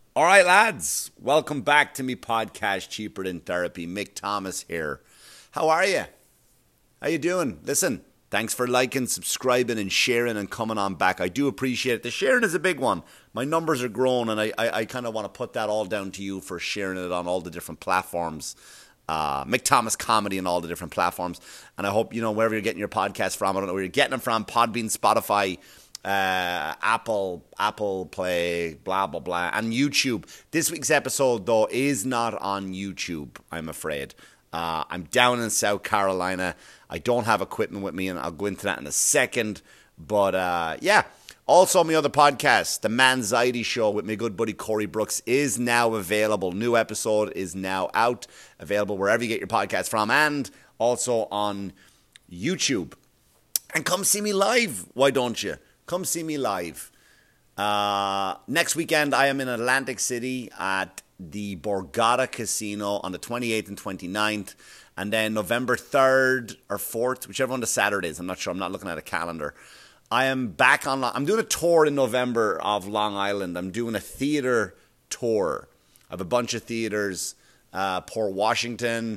All right, lads. Welcome back to me podcast, Cheaper Than Therapy. Mick Thomas here. How are you? How you doing? Listen, thanks for liking, subscribing, and sharing and coming on back. I do appreciate it. The sharing is a big one. My numbers are growing, and I kind of want to put that all down to you for sharing it on all the different platforms. Mick Thomas Comedy and all the different platforms. And I hope, wherever you're getting your podcast from, I don't know where you're getting them from, Podbean, Spotify, Apple Play, blah blah blah, and YouTube. This week's episode though is not on YouTube, I'm afraid. I'm down in South Carolina. I don't have equipment with me, and I'll go into that in a second. But yeah, also my other podcast, The Manxiety Show with my good buddy Corey Brooks, is now available. New episode is now out, available wherever you get your podcast from, and also on YouTube. And come see me live, why don't you? Come see me live. Next weekend, I am in Atlantic City at the Borgata Casino on the 28th and 29th. And then November 3rd or 4th, whichever one the Saturday is. I'm not sure. I'm not looking at a calendar. I am back on. I'm doing a tour in November of Long Island. I'm doing a theater tour. I have a bunch of theaters. Port Washington,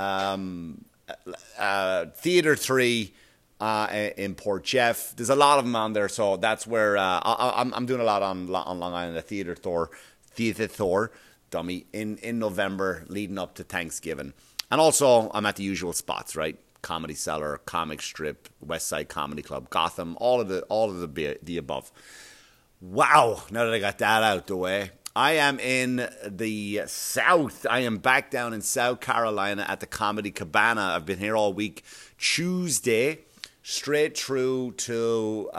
Theater 3. In Port Jeff. There's a lot of them on there, so that's where I'm doing a lot on Long Island, a theater tour, dummy, in November leading up to Thanksgiving. And also, I'm at the usual spots, right? Comedy Cellar, Comic Strip, West Side Comedy Club, Gotham, all of the above. Wow, now that I got that out the way, I am in the South. I am back down in South Carolina at the Comedy Cabana. I've been here all week. Tuesday, straight through till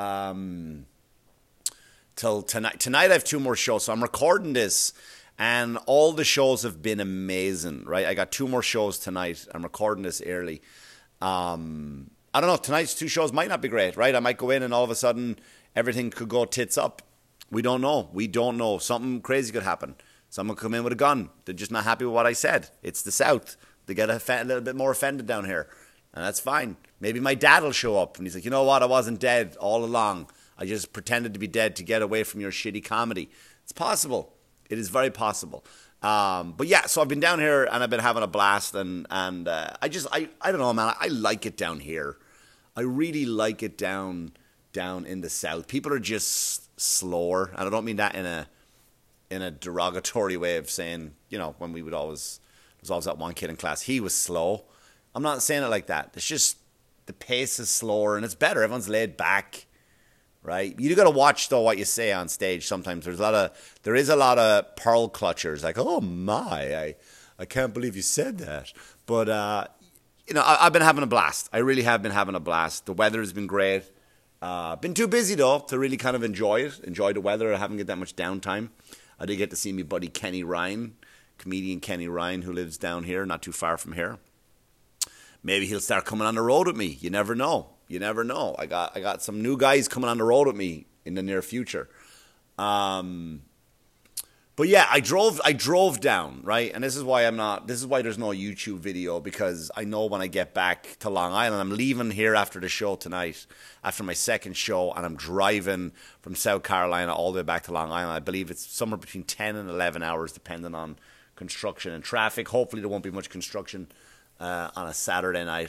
tonight. Tonight I have two more shows, so I'm recording this, and all the shows have been amazing, right? I got two more shows tonight. I'm recording this early. I don't know, tonight's two shows might not be great, right? I might go in and all of a sudden everything could go tits up. We don't know. Something crazy could happen. Someone could come in with a gun. They're just not happy with what I said. It's the South. They get a little bit more offended down here. And that's fine. Maybe my dad will show up and he's like, you know what? I wasn't dead all along. I just pretended to be dead to get away from your shitty comedy. It's possible. It is very possible. But yeah, so I've been down here and I've been having a blast, and I don't know, man. I like it down here. I really like it down in the South. People are just slower, and I don't mean that in a derogatory way of saying, when there's always that one kid in class, he was slow. I'm not saying it like that. It's just the pace is slower and it's better. Everyone's laid back, right? You got to watch though what you say on stage. Sometimes there is a lot of pearl clutchers, like, oh my, I can't believe you said that. But I've been having a blast. I really have been having a blast. The weather has been great. Been too busy though to really kind of enjoy the weather. I haven't get that much downtime. I did get to see my buddy Kenny Ryan, comedian Kenny Ryan, who lives down here, not too far from here. Maybe he'll start coming on the road with me. You never know. I got some new guys coming on the road with me in the near future. But yeah, I drove down, right? And this is why there's no YouTube video, because I know when I get back to Long Island, I'm leaving here after the show tonight, after my second show, and I'm driving from South Carolina all the way back to Long Island. I believe it's somewhere between 10 and 11 hours, depending on construction and traffic. Hopefully there won't be much construction on a Saturday night.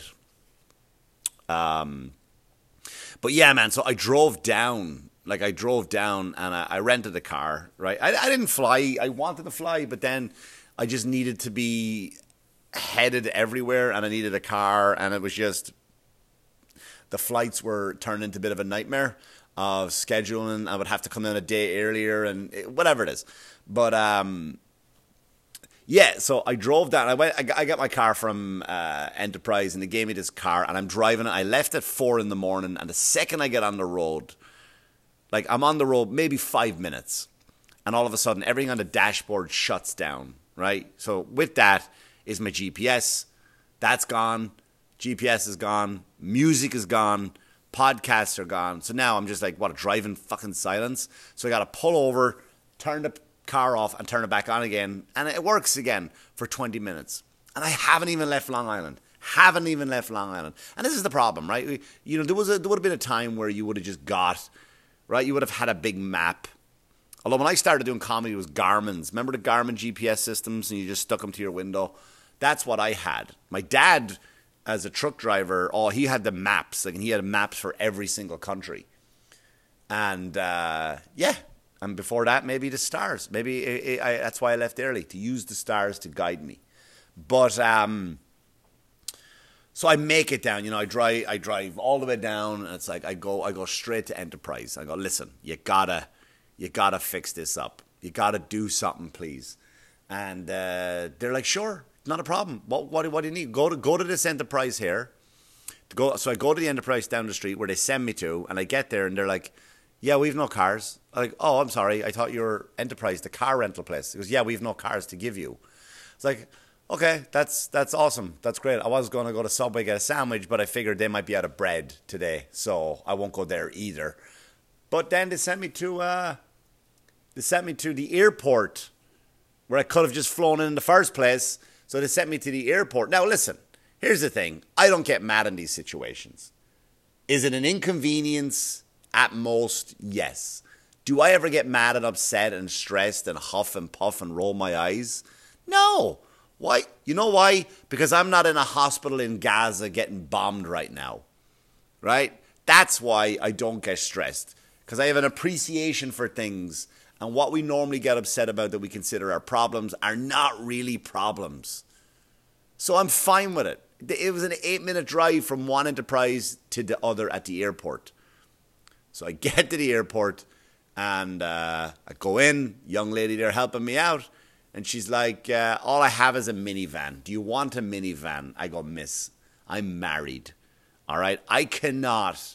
But yeah, man, so I drove down and I rented a car, right? I didn't fly. I wanted to fly, but then I just needed to be headed everywhere, and I needed a car, and it was just, the flights were turned into a bit of a nightmare of scheduling. I would have to come in a day earlier and whatever it is. But yeah, so I drove down. I got my car from Enterprise, and they gave me this car, and I'm driving it. I left at 4 in the morning, and the second I get on the road, like I'm on the road maybe 5 minutes, and all of a sudden everything on the dashboard shuts down, right? So with that is my GPS. That's gone. GPS is gone. Music is gone. Podcasts are gone. So now I'm just like, driving fucking silence. So I got to pull over, turn the car off, and turn it back on again, and it works again for 20 minutes. And I haven't even left Long Island. And this is the problem, right? There would have been a time where you would have just got, right? You would have had a big map Although when I started doing comedy, it was Garmin's. Remember the Garmin GPS systems, and you just stuck them to your window? That's what I had. My dad, as a truck driver, he had the maps. Like, he had maps for every single country. And yeah, and before that, maybe the stars. Maybe that's why I left early, to use the stars to guide me. But so I make it down. I drive all the way down, and it's like I go straight to Enterprise. I go, listen, you gotta fix this up. You gotta do something, please. And they're like, sure, not a problem. What do you need? Go to this Enterprise here. So I go to the Enterprise down the street where they send me to, and I get there, and they're like, yeah, we've no cars. I'm like, oh, I'm sorry. I thought you were Enterprise, the car rental place. He goes, yeah, we've no cars to give you. It's like, okay, that's awesome. That's great. I was going to go to Subway, get a sandwich, but I figured they might be out of bread today, so I won't go there either. But then they sent me to the airport where I could have just flown in the first place. So they sent me to the airport. Now, listen, here's the thing. I don't get mad in these situations. Is it an inconvenience? At most, yes. Do I ever get mad and upset and stressed and huff and puff and roll my eyes? No. Why? You know why? Because I'm not in a hospital in Gaza getting bombed right now. Right? That's why I don't get stressed. Because I have an appreciation for things. And what we normally get upset about that we consider our problems are not really problems. So I'm fine with it. It was an 8-minute drive from one Enterprise to the other at the airport. So I get to the airport and I go in, young lady there helping me out. And she's like, all I have is a minivan. Do you want a minivan? I go, miss, I'm married. All right. I cannot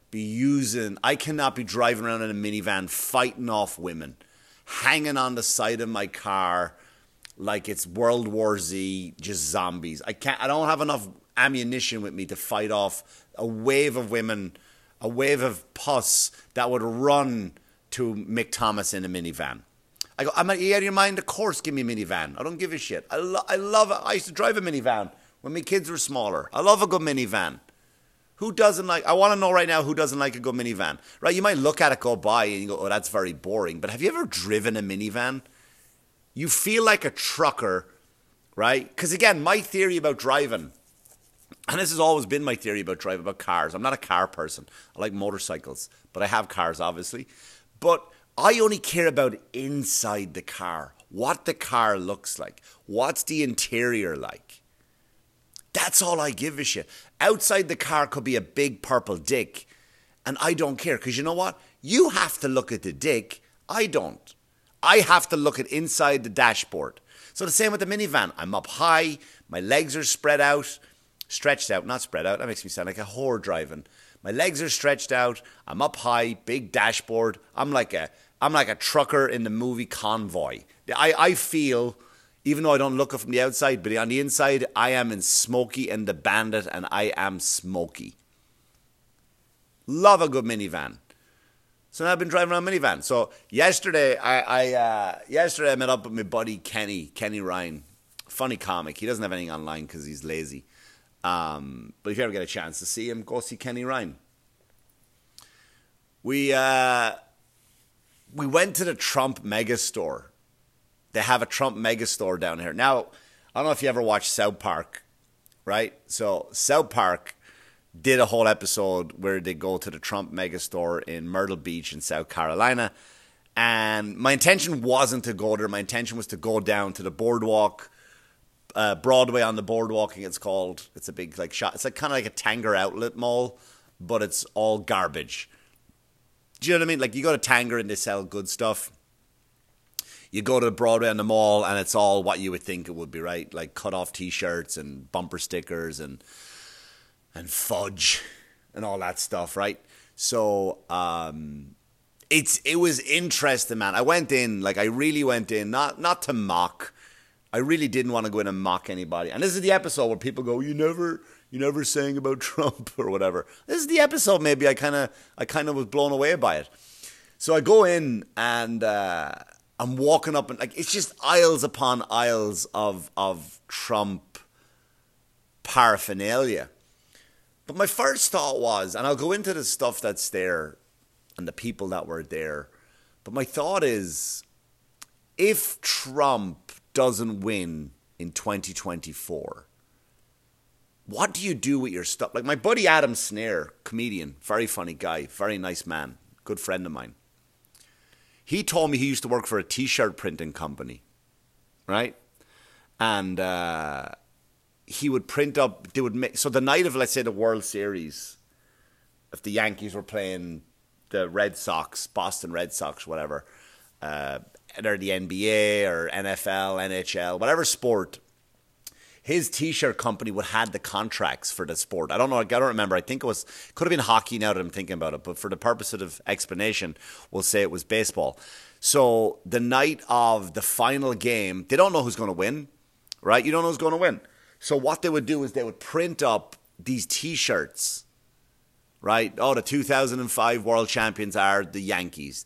be driving around in a minivan fighting off women, hanging on the side of my car like it's World War Z, just zombies. I don't have enough ammunition with me to fight off a wave of women, a wave of pus that would run to Mick Thomas in a minivan. I go, am I out of your mind? Of course, give me a minivan. I don't give a shit. I love it. I used to drive a minivan when my kids were smaller. I love a good minivan. Who doesn't like, I want to know right now who doesn't like a good minivan. Right, you might look at it go by and you go, oh, that's very boring. But have you ever driven a minivan? You feel like a trucker, right? Because again, my theory about driving, and this has always been my theory about driving, about cars. I'm not a car person. I like motorcycles, but I have cars, obviously. But I only care about inside the car, what the car looks like, what's the interior like. That's all I give a shit. Outside the car could be a big purple dick, and I don't care, because you know what? You have to look at the dick. I don't. I have to look at inside the dashboard. So the same with the minivan. I'm up high, my legs are stretched out, not spread out. That makes me sound like a whore driving. My legs are stretched out. I'm up high, big dashboard. I'm like a trucker in the movie Convoy. I feel, even though I don't look it from the outside, but on the inside, I am in Smokey and the Bandit, and I am Smokey. Love a good minivan. So now I've been driving around a minivan. So yesterday, I met up with my buddy Kenny Ryan. Funny comic. He doesn't have anything online because he's lazy. But if you ever get a chance to see him, go see Kenny Ryan. We went to the Trump Megastore. They have a Trump Megastore down here. Now, I don't know if you ever watched South Park, right? So South Park did a whole episode where they go to the Trump Megastore in Myrtle Beach in South Carolina. And my intention wasn't to go there. My intention was to go down to the boardwalk, Broadway on the boardwalk, it's called. It's a big shop. It's kind of like a Tanger outlet mall, but it's all garbage. Do you know what I mean? Like, you go to Tanger and they sell good stuff. You go to Broadway on the mall and it's all what you would think it would be, right? Like cut off T-shirts and bumper stickers and fudge and all that stuff, right? So it was interesting, man. I went in, I really went in, not to mock. I really didn't want to go in and mock anybody. And this is the episode where people go, you never saying about Trump or whatever. This is the episode maybe I kind of was blown away by it. So I go in and I'm walking up and it's just aisles upon aisles of Trump paraphernalia. But my first thought was, and I'll go into the stuff that's there and the people that were there, But my thought is, if Trump doesn't win in 2024, what do you do with your stuff? Like my buddy Adam Snare, comedian, very funny guy, very nice man, good friend of mine. He told me he used to work for a t-shirt printing company, right? And he would print up, they would make, so the night of, let's say, the World Series, if the Yankees were playing the Red Sox, Boston Red Sox, whatever, either the NBA or NFL, NHL, whatever sport, his t-shirt company would have the contracts for the sport. I don't know, I don't remember. I think it could have been hockey now that I'm thinking about it, but for the purpose of explanation, we'll say it was baseball. So the night of the final game, they don't know who's going to win, right? You don't know who's going to win. So what they would do is they would print up these t-shirts, right? Oh, the 2005 world champions are the Yankees.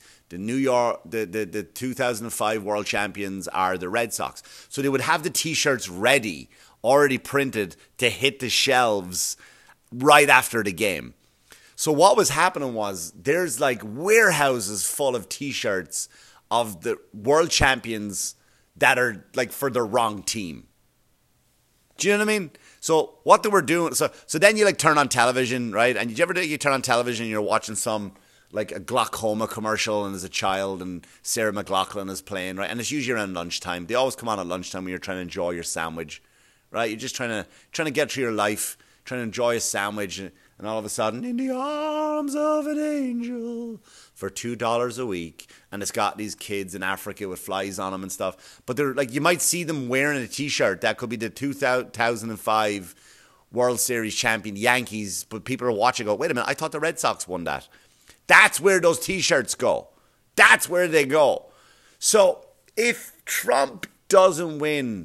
The 2005 world champions are the Red Sox. So they would have the t-shirts ready, already printed to hit the shelves right after the game. So what was happening was there's like warehouses full of t-shirts of the world champions that are like for the wrong team. Do you know what I mean? So what they were doing, so then you like turn on television, right? And you turn on television and you're watching some like a glaucoma commercial and there's a child and Sarah McLachlan is playing, right? And it's usually around lunchtime. They always come on at lunchtime when you're trying to enjoy your sandwich, right? You're just trying to get through your life, trying to enjoy a sandwich, and all of a sudden, in the arms of an angel for $2 a week, and it's got these kids in Africa with flies on them and stuff. But they're like, you might see them wearing a t-shirt that could be the 2005 World Series champion Yankees, but people are watching and go, wait a minute, I thought the Red Sox won that. That's where those t-shirts go. That's where they go. So if Trump doesn't win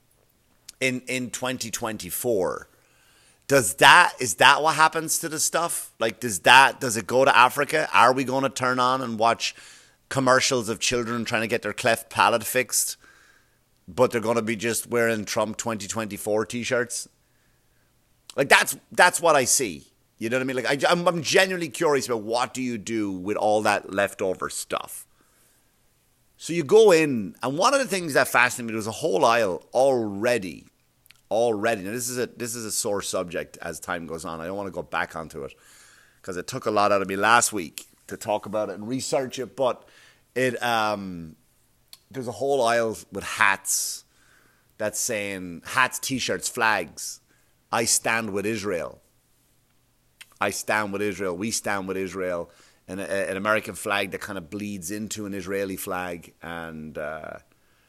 in 2024, is that what happens to the stuff? Like, does it go to Africa? Are we going to turn on and watch commercials of children trying to get their cleft palate fixed, but they're going to be just wearing Trump 2024 t-shirts? Like, that's what I see. You know what I mean? Like, I'm genuinely curious about what do you do with all that leftover stuff. So you go in, and one of the things that fascinated me, there was a whole aisle already. Now this is a sore subject as time goes on. I don't want to go back onto it because it took a lot out of me last week to talk about it and research it. But there's a whole aisle with hats that's saying hats, t-shirts, flags. I stand with Israel. I stand with Israel. We stand with Israel. And an American flag that kind of bleeds into an Israeli flag. And, and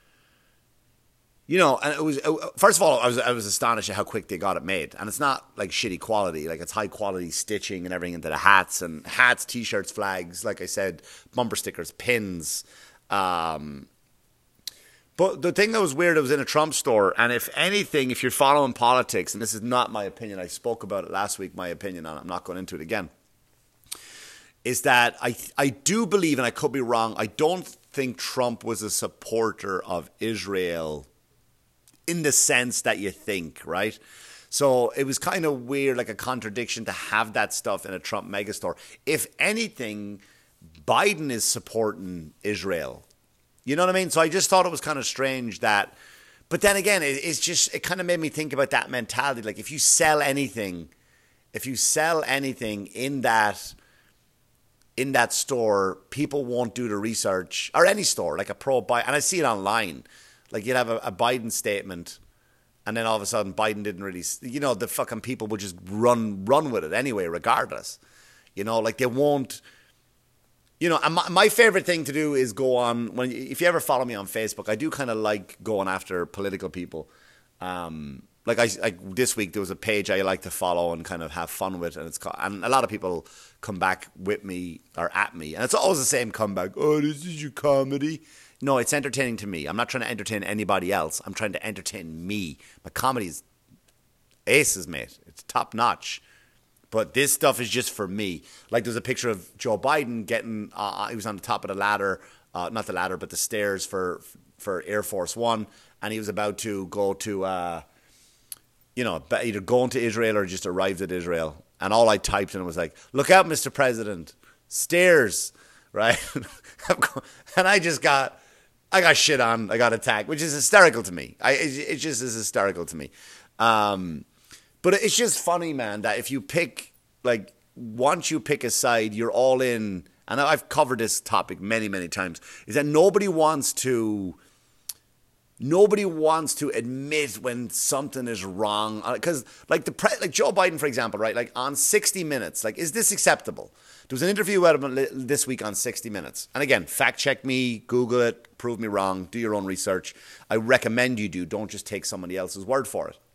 it was, first of all, I was astonished at how quick they got it made. And it's not like shitty quality. Like, it's high quality stitching and everything into the hats. And hats, t-shirts, flags, like I said, bumper stickers, pins. But the thing that was weird, it was in a Trump store. And if anything, if you're following politics, and this is not my opinion, I spoke about it last week, my opinion on it, I'm not going into it again, is that I do believe, and I could be wrong, I don't think Trump was a supporter of Israel in the sense that you think, right? So it was kind of weird, like a contradiction to have that stuff in a Trump megastore. If anything, Biden is supporting Israel. You know what I mean? So I just thought it was kind of strange that, but then again, it kind of made me think about that mentality. Like, if you sell anything in that store, people won't do the research, or any store, like a pro-Biden, and I see it online. Like, you'd have a Biden statement, and then all of a sudden Biden didn't really, the fucking people would just run with it anyway, regardless. Like, they won't. And my favorite thing to do is go on, if you ever follow me on Facebook, I do kind of like going after political people. Like this week, there was a page I like to follow and kind of have fun with, and a lot of people come back with me or at me, and it's always the same comeback. Oh, this is your comedy. No, it's entertaining to me. I'm not trying to entertain anybody else. I'm trying to entertain me. My comedy is aces, mate. It's top notch. But this stuff is just for me. Like, there's a picture of Joe Biden getting, he was on the top of the ladder, not the ladder, but the stairs for Air Force One, and he was about to go to, either going to Israel or just arrived at Israel. And all I typed in was like, look out, Mr. President, stairs. right? And I got shit on. I got attacked, which is hysterical to me. It just is hysterical to me. But it's just funny, man, that if you pick, like, once you pick a side, you're all in. And I've covered this topic many, many times, is that nobody wants to admit when something is wrong. Because, like, Joe Biden, for example, right? Like, on 60 Minutes, like, is this acceptable? There was an interview with him this week on 60 Minutes. And again, fact check me, Google it, prove me wrong, do your own research. I recommend you do. Don't just take somebody else's word for it.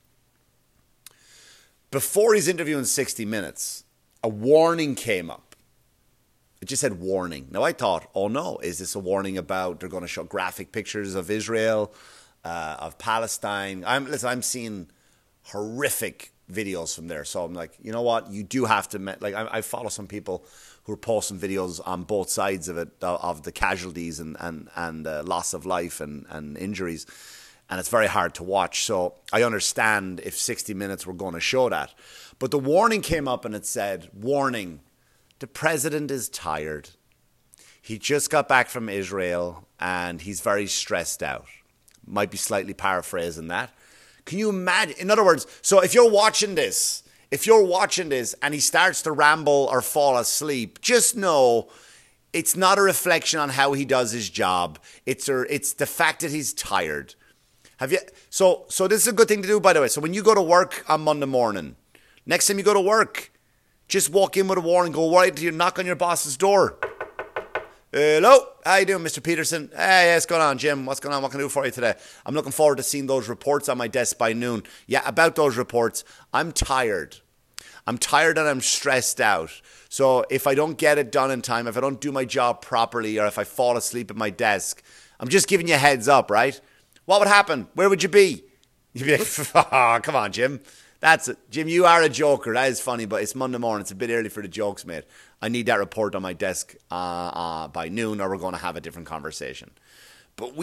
Before his interview in 60 Minutes, a warning came up. It just said warning. Now, I thought, oh no, is this a warning about they're going to show graphic pictures of Israel, of Palestine? I'm seeing horrific videos from there. So I'm like, you know what? You do have to, like, I follow some people who are posting videos on both sides of it, of the casualties and loss of life and injuries. And it's very hard to watch. So I understand if 60 Minutes were going to show that. But the warning came up and it said, warning, the president is tired. He just got back from Israel and he's very stressed out. Might be slightly paraphrasing that. Can you imagine? In other words, so if you're watching this and he starts to ramble or fall asleep, just know it's not a reflection on how he does his job. It's the fact that he's tired. So this is a good thing to do, by the way. So when you go to work on Monday morning, next time you go to work, just walk in with a warning, go right to knock on your boss's door. Hello, how you doing, Mr. Peterson? Hey, what's going on, Jim? What's going on? What can I do for you today? I'm looking forward to seeing those reports on my desk by noon. Yeah, about those reports, I'm tired. I'm tired and I'm stressed out. So if I don't get it done in time, if I don't do my job properly, or if I fall asleep at my desk, I'm just giving you a heads up, right? What would happen? Where would you be? You'd be like, oh, come on, Jim. That's it. Jim, you are a joker. That is funny, but it's Monday morning. It's a bit early for the jokes, mate. I need that report on my desk by noon, or we're going to have a different conversation. But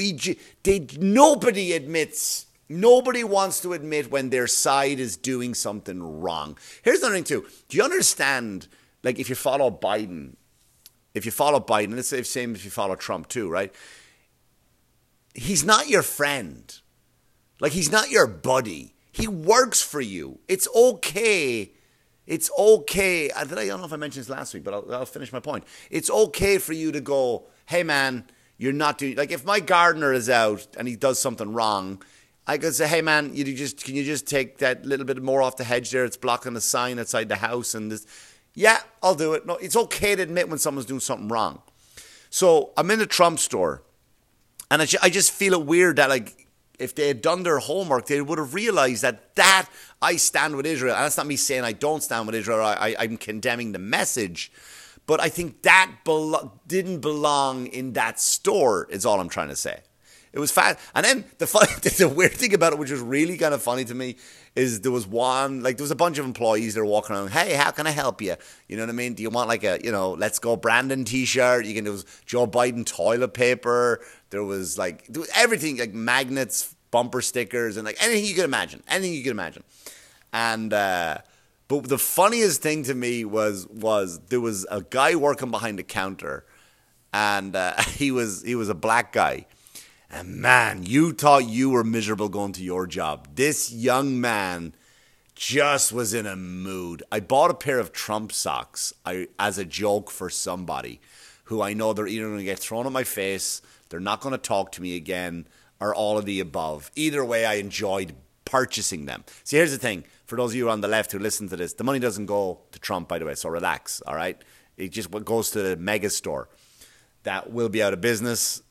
nobody wants to admit when their side is doing something wrong. Here's another thing, too. Do you understand, like, if you follow Biden, it's the same if you follow Trump, too, right? He's not your friend. Like, he's not your buddy. He works for you. It's okay. It's okay. I don't know if I mentioned this last week, but I'll finish my point. It's okay for you to go, hey, man, you're not doing... Like, if my gardener is out and he does something wrong, I could say, hey, man, can you just take that little bit more off the hedge there? It's blocking the sign outside the house. And this. Yeah, I'll do it. No, it's okay to admit when someone's doing something wrong. So I'm in the Trump store, and I just feel it weird that, like, if they had done their homework, they would have realized that I stand with Israel. And that's not me saying I don't stand with Israel. I'm condemning the message. But I think that didn't belong in that store, is all I'm trying to say. It was fat. And then the weird thing about it, which was really kind of funny to me, is there was a bunch of employees that were walking around, hey, how can I help you? You know what I mean? Do you want like a, Let's Go Brandon t-shirt? There was Joe Biden toilet paper. There was everything, like magnets, bumper stickers, and like anything you could imagine. And, but the funniest thing to me was there was a guy working behind the counter, and he was a black guy. And man, you thought you were miserable going to your job. This young man just was in a mood. I bought a pair of Trump socks as a joke for somebody who I know they're either going to get thrown at my face, they're not going to talk to me again, or all of the above. Either way, I enjoyed purchasing them. See, here's the thing. For those of you on the left who listen to this, the money doesn't go to Trump, by the way, so relax, all right? It just goes to the mega store that will be out of business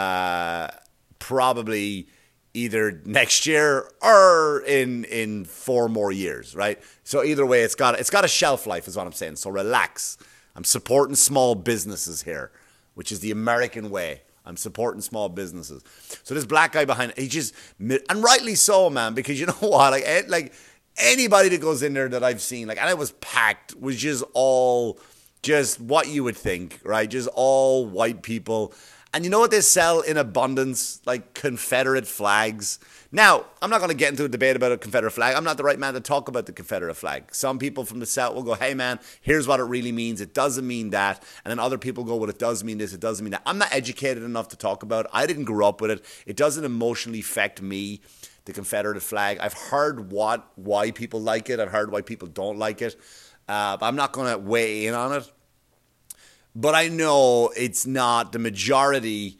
probably either next year or in 4 more years, right? So either way, it's got a shelf life, is what I'm saying. So relax. I'm supporting small businesses here, which is the American way. I'm supporting small businesses. So this black guy behind, and rightly so, man, because you know what? Like anybody that goes in there that I've seen, and it was packed, was just all just what you would think, right? Just all white people. And you know what they sell in abundance? Like Confederate flags. Now, I'm not going to get into a debate about a Confederate flag. I'm not the right man to talk about the Confederate flag. Some people from the South will go, hey man, here's what it really means. It doesn't mean that. And then other people go, well, it does mean this, it doesn't mean that. I'm not educated enough to talk about it. I didn't grow up with it. It doesn't emotionally affect me, the Confederate flag. I've heard why people like it. I've heard why people don't like it. But I'm not going to weigh in on it. But I know it's not the majority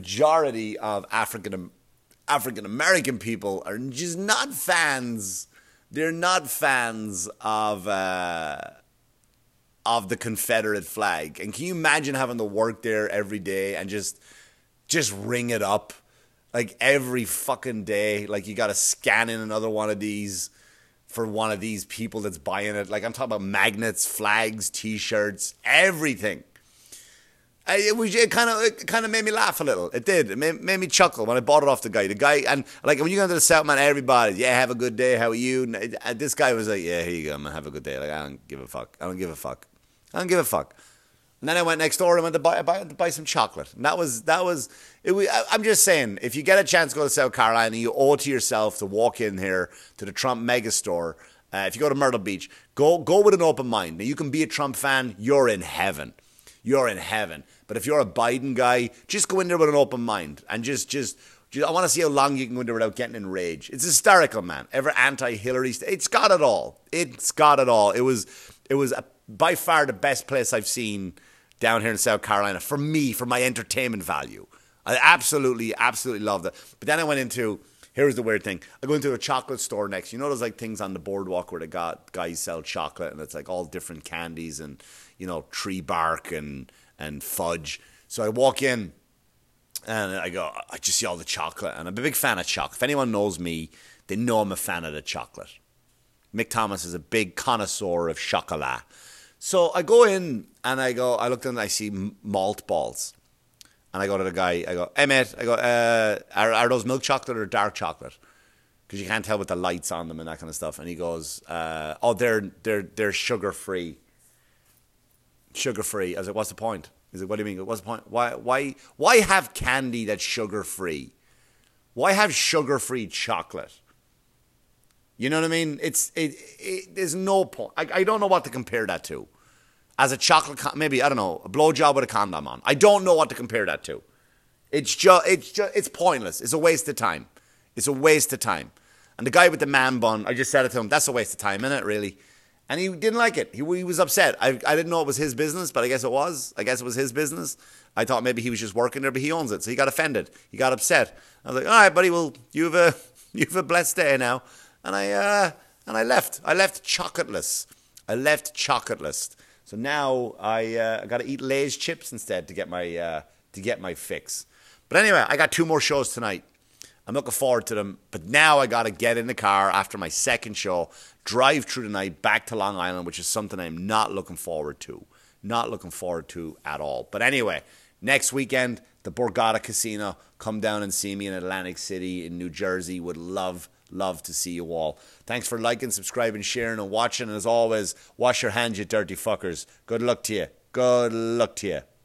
of African American people are just not fans. They're not fans of the Confederate flag. And can you imagine having to work there every day and just ring it up like every fucking day? Like you got to scan in another one of these for one of these people that's buying it. Like I'm talking about magnets, flags, T-shirts, everything. It kind of made me laugh a little. It did. It made me chuckle when I bought it off the guy. The guy, and like when you go to the South, man, everybody, yeah, have a good day. How are you? And this guy was like, yeah, here you go, man, have a good day. Like I don't give a fuck. I don't give a fuck. And then I went next door and went to buy some chocolate. And that was it. I'm just saying, if you get a chance to go to South Carolina, you owe it to yourself to walk in here to the Trump mega store. If you go to Myrtle Beach, go with an open mind. Now you can be a Trump fan. You're in heaven. You're in heaven. But if you're a Biden guy, just go in there with an open mind and just I want to see how long you can go in there without getting enraged. It's hysterical, man. Ever anti-Hillary? It's got it all. It's got it all. It was by far the best place I've seen down here in South Carolina for me, for my entertainment value. I absolutely loved it. But then I went into, here's the weird thing. I go into a chocolate store next. You know those like things on the boardwalk where the guys sell chocolate and it's like all different candies and, you know, tree bark and fudge. So I walk in and I go, I just see all the chocolate. And I'm a big fan of chocolate. If anyone knows me, they know I'm a fan of the chocolate. Mick Thomas is a big connoisseur of chocolat. So I go in and I look in and I see malt balls. And I go to the guy, I go, hey mate, are those milk chocolate or dark chocolate? Because you can't tell with the lights on them and that kind of stuff. And he goes, oh, they're sugar-free. Sugar-free. I was like, what's the point? He's like, what do you mean? What's the point? Why have candy that's sugar-free? Why have sugar-free chocolate? You know what I mean? There's no point. I don't know what to compare that to. As a chocolate, maybe, I don't know, a blowjob with a condom on. I don't know what to compare that to. It's pointless. It's a waste of time. It's a waste of time. And the guy with the man bun, I just said it to him, that's a waste of time, isn't it, really? And he didn't like it. He was upset. I didn't know it was his business, but I guess it was. I guess it was his business. I thought maybe he was just working there, but he owns it. So he got offended. He got upset. I was like, all right, buddy, well, you have a blessed day now. And I left. I left chocolateless. So now I got to eat Lay's chips instead to get my fix. But anyway, I got 2 more shows tonight. I'm looking forward to them. But now I got to get in the car after my second show, drive through the night back to Long Island, which is something I'm not looking forward to. Not looking forward to at all. But anyway, next weekend, the Borgata Casino. Come down and see me in Atlantic City in New Jersey. Would love to see you all. Thanks for liking, subscribing, sharing, and watching. And as always, wash your hands, you dirty fuckers. Good luck to you. Good luck to you.